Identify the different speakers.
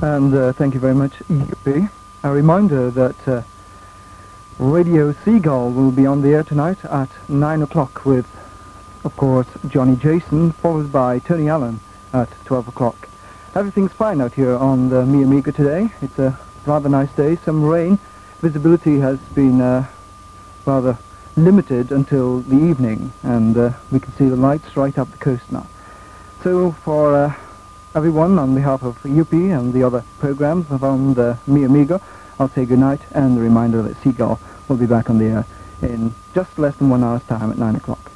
Speaker 1: And thank you very much, Yuppie. A reminder that Radio Seagull will be on the air tonight at 9 o'clock with, of course, Johnny Jason, followed by Tony Allen at 12 o'clock. Everything's fine out here on the Mi Amigo today. It's a rather nice day, some rain. Visibility has been rather limited until the evening, and we can see the lights right up the coast now. So for everyone, on behalf of Yuppie and the other programs on the Mi Amigo, I'll say good night, and the reminder that Seagull will be back on the air in just less than 1 hour's time at 9 o'clock.